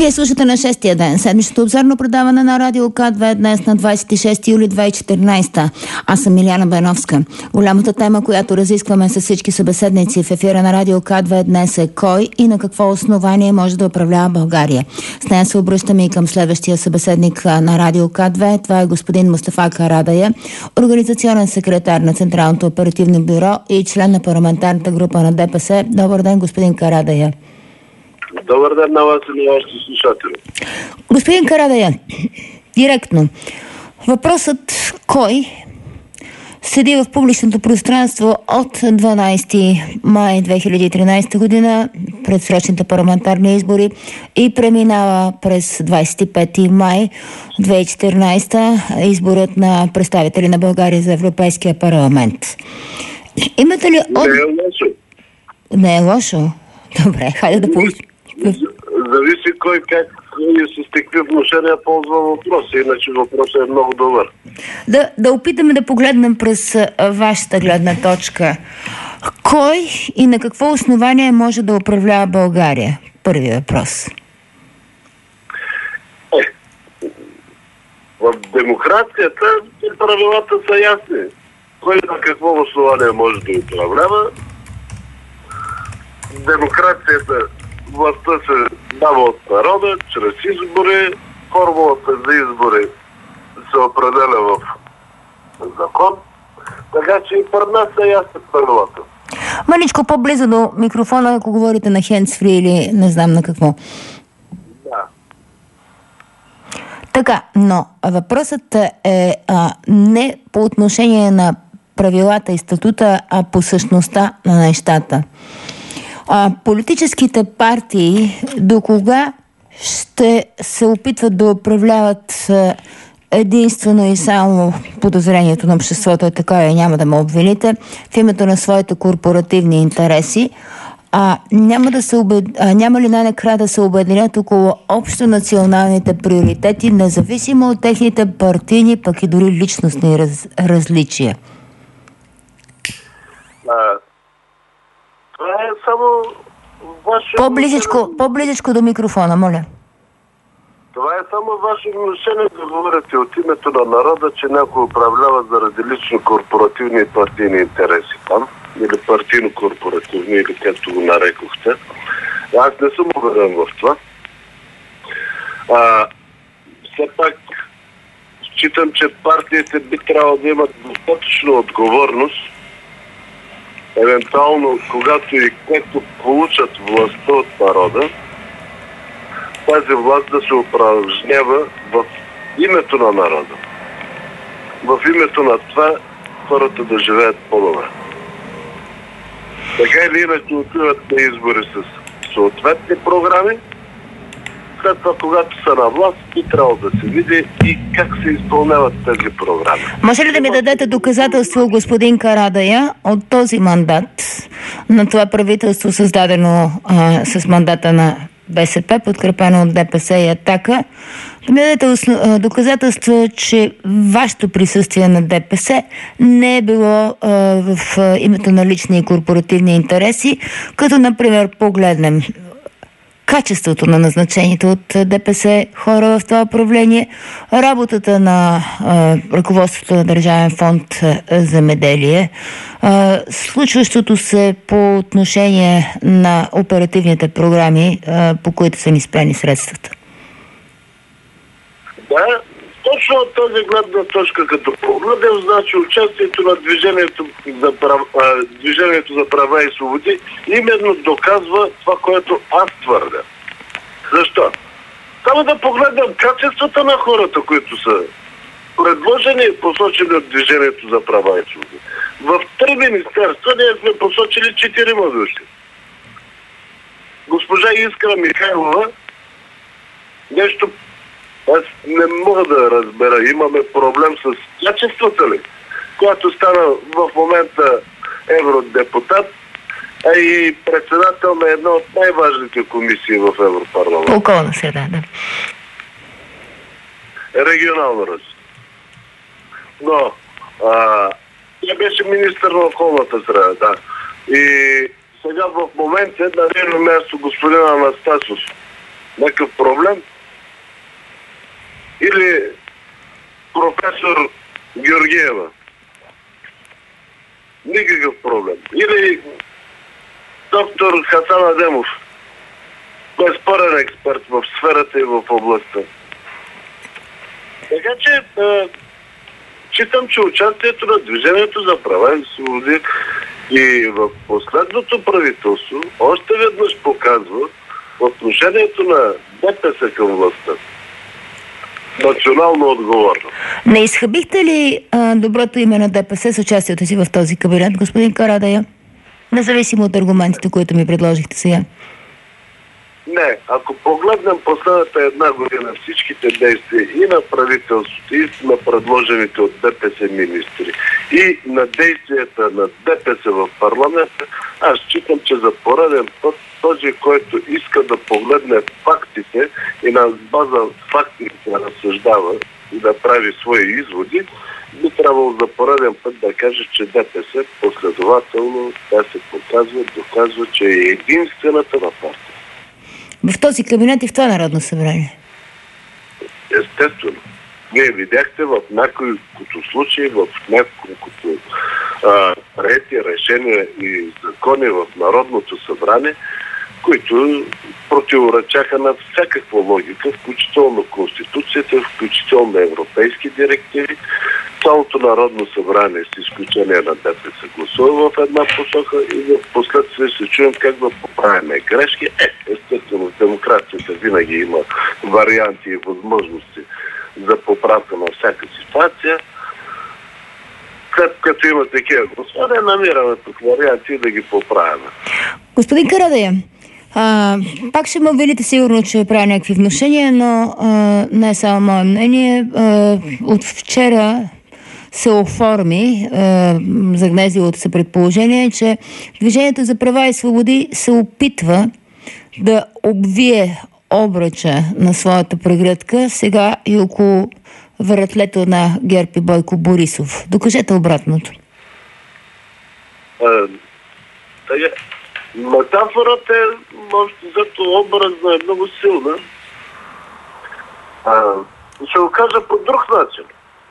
Вие слушате на 6-тия ден седмичното обзорно предаване на Радио К2 днес на 26 юли 2014. Аз съм Миляна Беновска. Голямата тема, която разискваме с всички събеседници в ефира на Радио К2 днес е кой и на какво основание може да управлява България. С нея се обръщаме и към следващия събеседник на Радио К2. Това е господин Мустафа Карадайъ, организационен секретар на Централното оперативно бюро и член на парламентарната група на ДПС. Добър ден, господин Карадайъ. Добър ден на вас и на вашите слушатели. Господин Карадайъ, директно. Въпросът кой седи в публичното пространство от 12 май 2013 година, предсрочните парламентарни избори, и преминава през 25 май 2014 изборът на представители на България за Европейския парламент. Имате ли... Не е лошо. Не е лошо? Добре, хайде да получим. Зависи кой как и с какви внушения ползва въпроса, иначе въпросът е много добър. Да опитаме да погледнем през вашата гледна точка. Кой и на какво основание може да управлява България? Първи въпрос. В демокрацията правилата са ясни. Кой на какво основание може да управлява? Демокрацията, властта се дава от народа, чрез избори. Формулата за избори се определя в закон. Така че и пред нас са ясни правилата. Маничко по-близо до микрофона, ако говорите на хендсфри или не знам на какво. Да. Така, но въпросът е не по отношение на правилата и статута, а по същността на нещата. Политическите партии до кога ще се опитват да управляват единствено и само подозрението на обществото е така и няма да ме обвините в името на своите корпоративни интереси, няма ли най-накрая да се обединят около общо националните приоритети, независимо от техните партийни, пък и дори личностни различия? Това е само ваше... По-близичко до микрофона, моля. Това е само ваше внушение да говорите от името на народа, че някой управлява заради лично корпоративни и партийни интереси там. Или партийно-корпоративни, или както го нарекохте. Аз не съм убеден в това. Все пак считам, че партиите би трябвало да имат достатъчно отговорност, евентуално, когато и както получат властта от народа, тази власт да се упражнява в името на народа. В името на това хората да живеят по-добре. Така или иначе отиват на избори с съответни програми. След това, когато са на власт, би трябвало да се види и как се изпълняват тези програми. Може ли да ми дадете доказателство, господин Карадайъ, от този мандат на това правителство, създадено с мандата на БСП, подкрепено от ДПС и Атака, да ми дадете доказателство, че вашето присъствие на ДПС не е било в името на лични и корпоративни интереси, като, например, погледнем качеството на назначените от ДПС хора в това управление, работата на ръководството на Държавен фонд Земеделие, случващото се по отношение на оперативните програми, по които са ни спрени средствата. Да, точно от тази гледна точка, като погледнем, значи участието на Движението за права и свободи именно доказва това, което аз твърдя. Защо? Само да погледнем качествата на хората, които са предложени и посочени от Движението за права и свободи. В 3 министерства ние сме посочили 4 души. Госпожа Искра Михайлова, нещо аз не мога да разбера, имаме проблем с качествата ли, която стана в момента евродепутат, а и председател на една от най-важните комисии в Европарламент. Околна среда, да. Регионално развитие. Но тя беше министър на околната среда, да. И сега в момента на нейно място господин Анастасов някакъв проблем? Или професор Георгиева? Никакъв проблем. Или доктор Хасан Адемов? Безспорен експерт в сферата и в областта. Така че считам, че участието на Движението за права и свободи и в последното правителство още веднъж показва отношението на ДПС към властта. Национално отговорно. Не изхабихте ли доброто име на ДПС с участието си в този кабинет, господин Карадайъ? Независимо от аргументите, които ми предложихте сега. Не, ако погледнем последната една година всичките действия и на правителството, и на предложените от ДПС министри, и на действията на ДПС в парламента, аз считам, че за пореден път този, който иска да погледне фактите и на база фактите да разсъждава и да прави свои изводи, би трябвало за пореден път да каже, че ДПС последователно да се доказва, че е единствената на партия. В този кабинет и в това Народно събрание? Естествено. Вие видяхте в няколкото случаи, в няколкото приети решения и закони в Народното събрание, които противоречаха на всякаква логика, включително Конституцията, включително европейски директиви. Цялото Народно събрание, с изключение на ДПС, гласува в една посока и в последствие се чуем как да поправим грешки. Естествено, в демокрацията винаги има варианти и възможности за поправка на всяка ситуация. След като има такива господи, намираме тук варианти да ги поправяме. Господин Карадайъ, пак ще ме обвините сигурно, че правя някакви внушения, но не е само мое мнение. От вчера се оформи загнезилото се предположение, че Движението за права и свободи се опитва да обвие обръча на своята прегръдка сега и около вратлето на ГЕРБ и Бойко Борисов. Докажете обратното. Метафората е, зато образна е много силна. Ще го кажа по друг начин.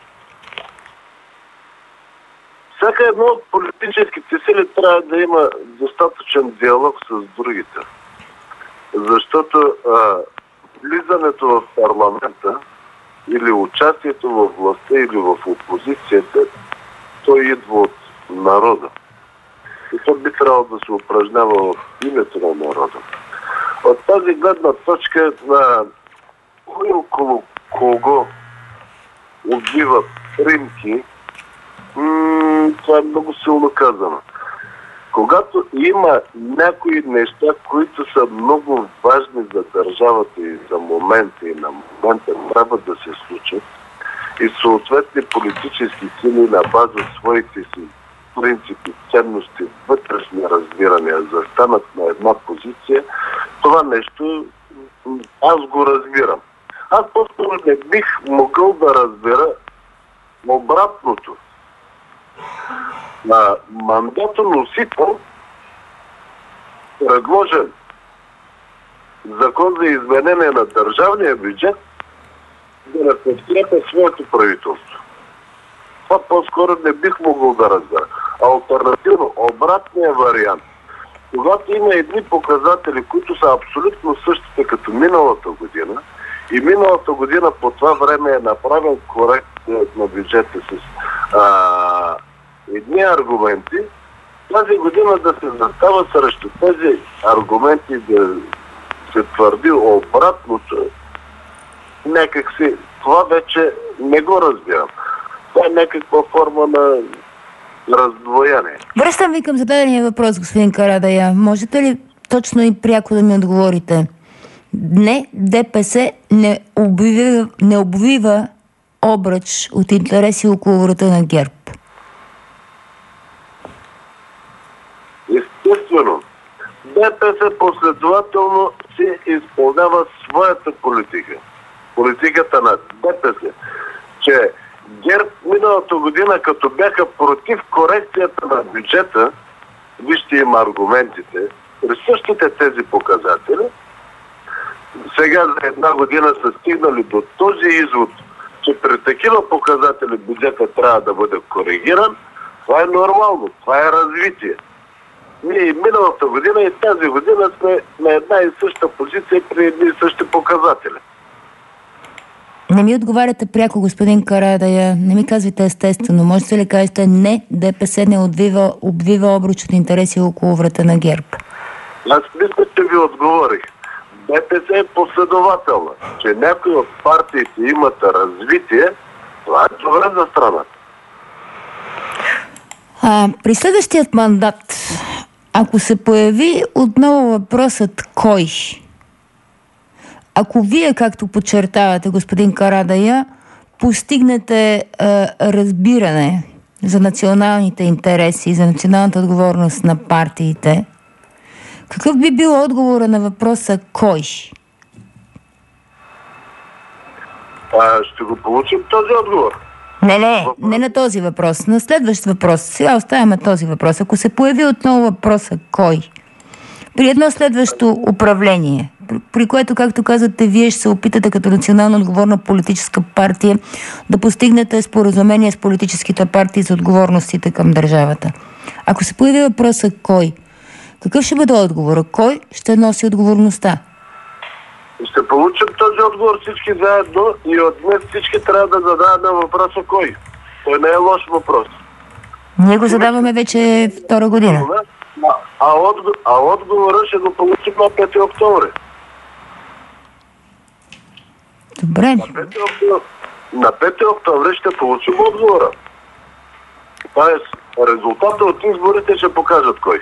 Всяка едно от политическите сили трябва да има достатъчен диалог с другите. Защото влизането в парламента или участието в властта или в опозицията, той идва от народа. И това би трябвало да се упражнява в името на народа. От тази гледна точка на кой около кого убива примки, това е много силно казано. Когато има някои неща, които са много важни за държавата и за момента, и на момента трябва да се случат, и съответни политически сили на база своите си принципи, ценности, вътрешни разбирания застанат на една позиция, това нещо аз го разбирам. Аз по-скоро не бих могъл да разбера обратното. На мандатоносител, предложен закон за изменение на държавния бюджет, да не подкрепя своето правителство. Това по-скоро не бих могъл да разбера. Алтернативно, обратният вариант. Когато има едни показатели, които са абсолютно същите като миналата година, и миналата година по това време е направен корекция на бюджета с едни аргументи, тази година да се застава срещу тези аргументи, да се твърди обратното, някакси това вече не го разбирам. Това е някаква форма на раздвоение. Връщам ви към зададения въпрос, господин Карадайъ. Можете ли точно и пряко да ми отговорите? Не, ДПС не обвива обръч от интереси около врата на ГЕРБ. Естествено, ДПС последователно си изпълнява своята политика. Политиката на ДПС, че ГЕРБ миналата година, като бяха против корекцията на бюджета, вижте им аргументите, при същите тези показатели, сега за една година са стигнали до този извод, че при такива показатели бюджета трябва да бъде коригиран, това е нормално, това е развитие. Ние и миналата година и тази година сме на една и съща позиция при едни и същи показатели. Не ми отговаряте пряко, господин Карадайъ. Не ми казвате естествено. Можете ли кажете не, ДПС не обвива обруч от интереси около врата на ГЕРБ? Аз мисля, че ви отговорих. ДПС е последователна. Че някои от партиите имат развитие, това е добре за страната. При следващият мандат, ако се появи отново въпросът кой, ако вие, както подчертавате, господин Карадайъ, постигнете разбиране за националните интереси, за националната отговорност на партиите, какъв би бил отговора на въпроса кой? Ще го получим този отговор. Не на този въпрос, на следващ въпрос. Сега оставяме този въпрос. Ако се появи отново въпроса кой? При едно следващо управление, при което, както казвате, вие ще се опитате като национално отговорна политическа партия да постигнете споразумение с политическите партии за отговорностите към държавата. Ако се появи въпроса кой, какъв ще бъде отговора? Кой ще носи отговорността? Ще получим този отговор всички заедно и от днес всички трябва да задаваме въпроса кой. Той не е лош въпрос. Ние го задаваме вече втора година. А отговора ще го получим на 5 октомври. Добре. На 5 октомври ще получим отговора. Тоест, резултата от изборите ще покажат кой.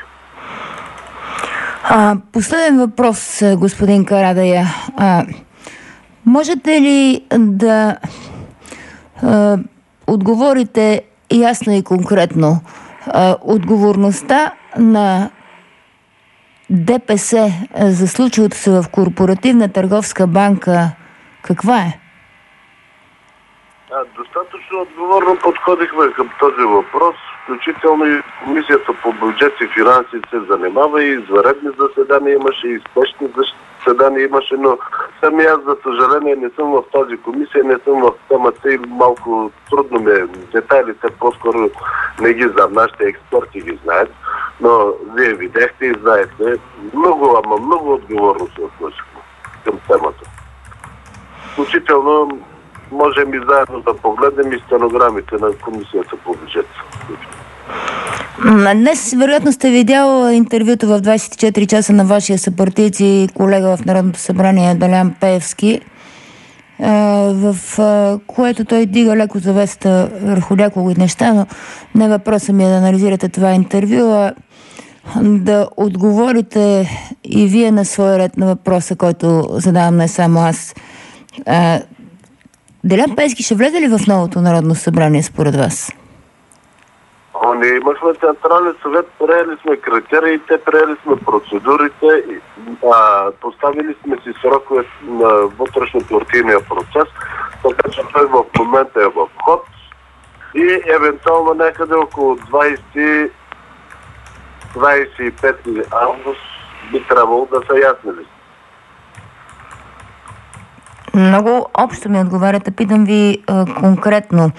Последен въпрос, господин Карадайъ. Можете ли да отговорите ясно и конкретно? Отговорността на ДПС за случилото се в Корпоративна търговска банка каква е? Достатъчно отговорно подходихме към този въпрос, включително и Комисията по бюджет и финанси се занимава и извънредни заседания имаше, и спешни заседания имаше, но сами аз, за съжаление, не съм в тази комисия, не съм в темата и малко трудно ми е. Детайлите по-скоро не ги знам, нашите експерти ги знаят, но вие видяхте и знаете, много отговорно се относихме към темата. Включително можем и заедно да погледнем и стенограмите на Комисията по бюджет. Днес, вероятно, сте видял интервюто в 24 часа на вашия съпартиец и колега в Народното събрание Делян Пеевски, в което той дига леко завесата върху няколко неща, но не въпросът ми е да анализирате това интервю, а да отговорите и вие на своя ред на въпроса, който задавам не само аз. Делян Пеевски ще влезе ли в новото Народно събрание според вас? Ние имахме Централен съвет, приели сме критериите, приели сме процедурите, поставили сме си срокове на вътрешно-партийния процес, така че той в момента е в ход и евентуално някъде около 25 август би трябвало да са ясни ли. Много общо ми отговаряте. Питам ви конкретно.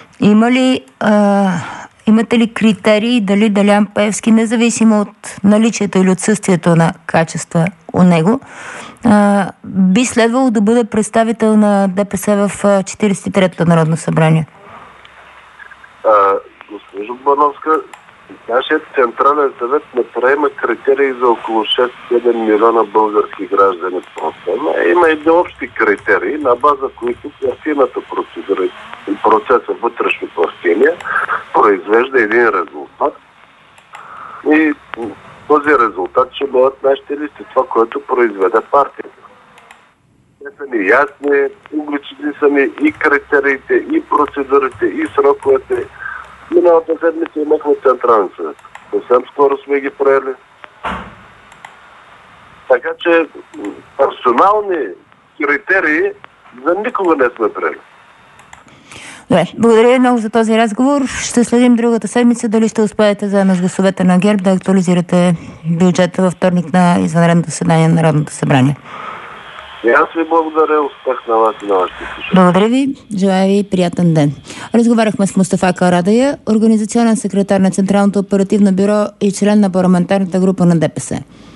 Имате ли критерии дали Делян Пеевски, независимо от наличието или отсъствието на качества у него, би следвало да бъде представител на ДПС в 43-то Народно събрание? Госпожо Бановска, нашият Централен съвет не приема критерии за около 6-7 милиона български граждани. Има и общи критерии, на база които партийната процедура и процеса вътрешно партийния произвежда един резултат. И този резултат ще бъдат нашите листи, това, което произведе партията. Те са ни ясни, публични са ни и критериите, и процедурите, и сроковете. Миналата седмица имахме Централен съвет. Съвсем скоро сме ги приели. Така че персонални критерии за никога не сме приели. Добре, благодаря ви много за този разговор. Ще следим другата седмица дали ще успеете заедно с гласовете на ГЕРБ да актуализирате бюджета във вторник на извънредното заседание на Народното събрание. И аз ви благодаря, успех на вас и на вашите слушатели. Благодаря ви, желая ви приятен ден. Разговаряхме с Мустафа Карадайъ, организационен секретар на Централното оперативно бюро и член на парламентарната група на ДПС.